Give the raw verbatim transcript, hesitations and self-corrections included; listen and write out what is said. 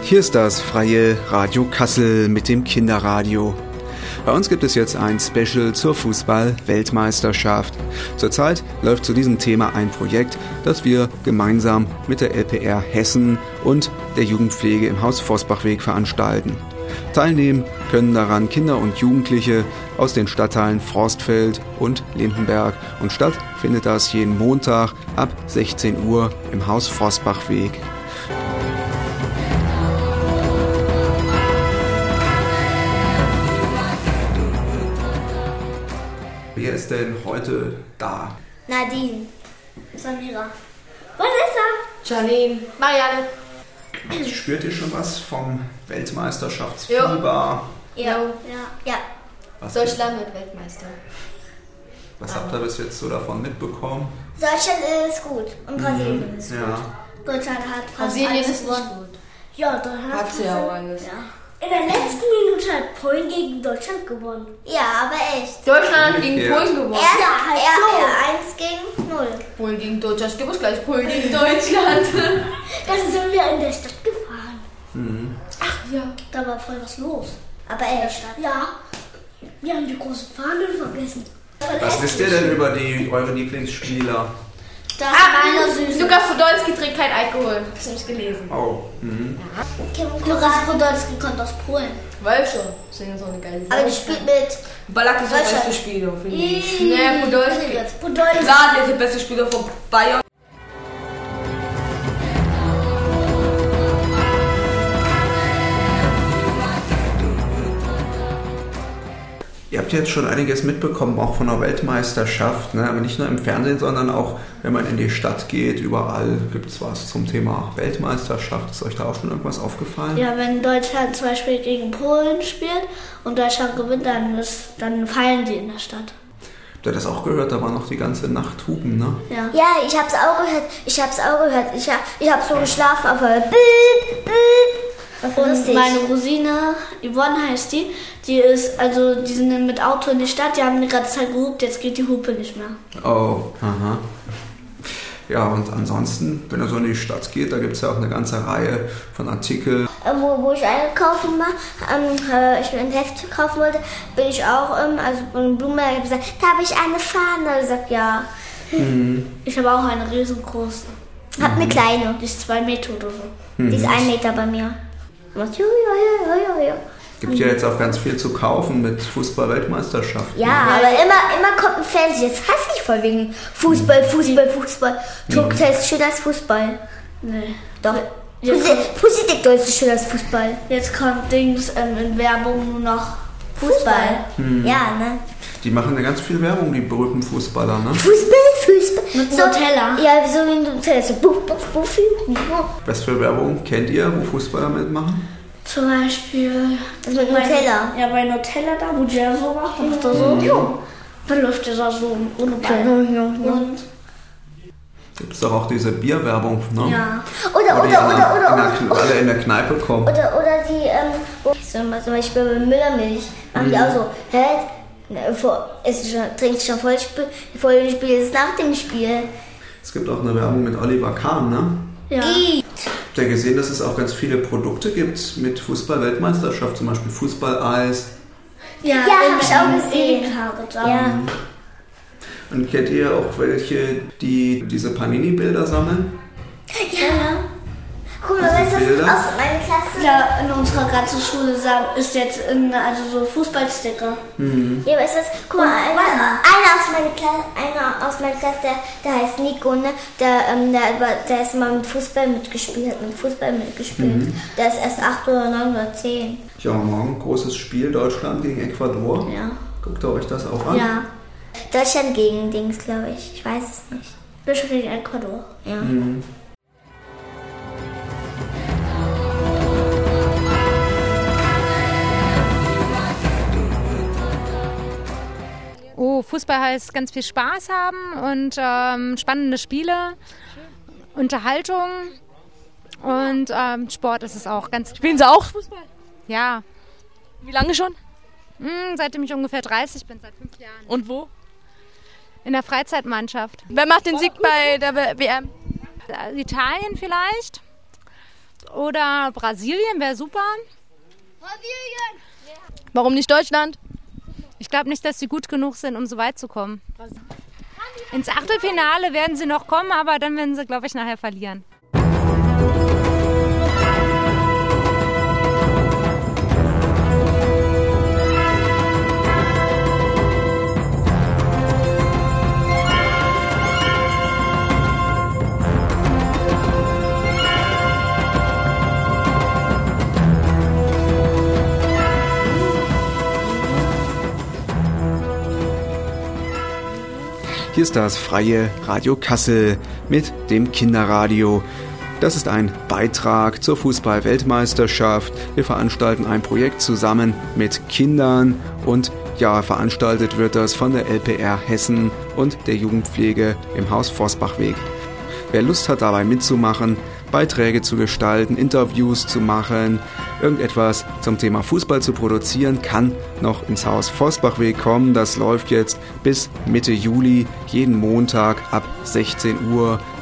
Hier ist das freie Radio Kassel mit dem Kinderradio. Bei uns gibt es jetzt ein Special zur Fußball-Weltmeisterschaft. Zurzeit läuft zu diesem Thema ein Projekt, das wir gemeinsam mit der L P R Hessen und der Jugendpflege im Haus Vossbachweg veranstalten. Teilnehmen können daran Kinder und Jugendliche aus den Stadtteilen Forstfeld und Lindenberg. Und statt findet das jeden Montag ab sechzehn Uhr im Haus Vossbachweg. Wer ist denn heute da? Nadine, Samira, Vanessa, Janine, Marianne. Spürt ihr schon was vom Weltmeisterschaftsfieber? Ja. Ja. Ja. Was Deutschland wird Weltmeister. Was habt ihr bis jetzt so davon mitbekommen? Deutschland ist gut und Brasilien mhm. ist ja. gut. Deutschland hat fast Brasilien alles ist gewonnen. nicht gut. Ja, Deutschland hat sie auch alles. Ja. In der letzten Minute hat Polen gegen Deutschland gewonnen. Ja, aber echt. Deutschland hat gegen Polen gewonnen. Erst ja, halt ja, so. Ja, eins gegen null. Polen gegen Deutschland. Ich gebe es gleich. Polen gegen Deutschland. Dann sind wir in der Stadt gefahren. Mhm. Ach ja. Da war voll was los. Aber echt? In der Stadt. Ja. Wir haben die große Fahne vergessen. Was wisst ihr denn über die, eure Lieblingsspieler? Das ah, ist meiner süß. Lukas Podolski trinkt kein Alkohol. Das habe ich gelesen. Oh. Mhm. Ja. Lukas Podolski kommt aus Polen. Weiß schon. Das ist so eine geile Sache. Aber die spielt mit Ballack ist der beste Spieler, finde ich. Nee, Podolski. Podolski. Klar, der ist der beste Spieler von Bayern. Ihr habt jetzt schon einiges mitbekommen, auch von der Weltmeisterschaft, ne? Aber nicht nur im Fernsehen, sondern auch, wenn man in die Stadt geht, überall gibt es was zum Thema Weltmeisterschaft. Ist euch da auch schon irgendwas aufgefallen? Ja, wenn Deutschland zum Beispiel gegen Polen spielt und Deutschland gewinnt, dann, ist, dann feiern die in der Stadt. Habt ihr das auch gehört? Da war noch die ganze Nacht Hupen, ne? Ja, ja, ich hab's auch gehört. Ich hab's auch gehört. Ich hab, ich hab so geschlafen, aber beep, beep. Und meine Cousine, Yvonne heißt die, die ist, also die sind mit Auto in die Stadt, die haben die ganze Zeit gehupt, jetzt geht die Hupe nicht mehr. Oh, aha. Ja, und ansonsten, wenn ihr so in die Stadt geht, da gibt es ja auch eine ganze Reihe von Artikeln. Wo, wo ich eingekauft war, ähm, ich mir ein Heft kaufen wollte, bin ich auch, ähm, also in Blumenberg, habe gesagt, da habe ich eine Fahne. Ich sag, ja. Mhm. Ich habe auch eine riesengroße. Hab eine kleine. Die ist zwei Meter oder so. Mhm. Die ist ein Meter bei mir. Ja, ja, ja, ja. Gibt ja jetzt auch ganz viel zu kaufen mit Fußball-Weltmeisterschaften. Ja, ja, aber immer, immer kommt ein Fernsehen. Jetzt hasse ich voll wegen Fußball, Fußball, Fußball. Tuck ist schöner als Fußball. Nee. Doch. Fußball ist schöner als Fußball. Jetzt kommt Dings ähm, in Werbung nur noch Fußball. Fußball. Hm. Ja, ne? Die machen ja ganz viel Werbung, die berühmten Fußballer, ne? Fußball, Fußball. Mit so, Nutella. Ja, so wie Nutella. So buff, buff, buff, buff. Was für Werbung kennt ihr, wo Fußballer mitmachen? Zum Beispiel das mit Nutella. Ja, bei Nutella da, wo der so macht, dann macht er so. Mhm. Ja. Dann läuft der da so ohne Ball. Ja, und gibt es doch auch diese Bierwerbung, ne? Ja. Oder, wo oder, die oder, oder, oder, oder, in der, oder. alle in der Kneipe kommen. Oder, oder die, ähm, zum Beispiel bei Müllermilch machen mhm. die auch so, hä? Es schon, trinkt schon voll, vor dem Spiel, ist nach dem Spiel. Es gibt auch eine Werbung mit Oliver Kahn, ne? Ja. Habt ihr gesehen, dass es auch ganz viele Produkte gibt mit Fußball-Weltmeisterschaft, zum Beispiel Fußballeis? Ja, ja hab ich auch gesehen. Ja. Und kennt ihr auch welche, die diese Panini-Bilder sammeln? Ja. Guck mal, weißt du, aus meiner Klasse? Ja, in unserer ganzen Schule ist jetzt in, also so Fußballsticker. Mhm. Ja, weißt du, guck mal, einer, einer, aus meiner Klasse, einer aus meiner Klasse, der, der heißt Nico, ne? Der, ähm, der, der ist mal mit Fußball mitgespielt, hat mit Fußball mitgespielt. Mhm. Der ist erst acht oder neun oder zehn. Ja, morgen großes Spiel, Deutschland gegen Ecuador. Ja. Guckt ihr euch das auch an? Ja. Deutschland gegen Dings, glaube ich. Ich weiß es nicht. Deutschland gegen Ecuador. Ja. Mhm. Oh, Fußball heißt ganz viel Spaß haben und ähm, spannende Spiele, Unterhaltung und ähm, Sport ist es auch. Ganz Spielen Sie auch Fußball? Ja. Wie lange schon? Hm, seitdem ich ungefähr dreißig bin, seit fünf Jahren. Und wo? In der Freizeitmannschaft. Wer macht den Sieg bei der W M? Italien vielleicht. oder Brasilien wäre super. Warum nicht Deutschland? Ich glaube nicht, dass sie gut genug sind, um so weit zu kommen. Ins Achtelfinale werden sie noch kommen, aber dann werden sie, glaube ich, nachher verlieren. Hier ist das freie Radio Kassel mit dem Kinderradio. Das ist ein Beitrag zur Fußball-Weltmeisterschaft. Wir veranstalten ein Projekt zusammen mit Kindern und ja, veranstaltet wird das von der L P R Hessen und der Jugendpflege im Haus Forstbachweg. Wer Lust hat, dabei mitzumachen, Beiträge zu gestalten, Interviews zu machen, irgendetwas zum Thema Fußball zu produzieren, kann noch ins Haus Forstbachweg kommen. Das läuft jetzt bis Mitte Juli, jeden Montag ab sechzehn Uhr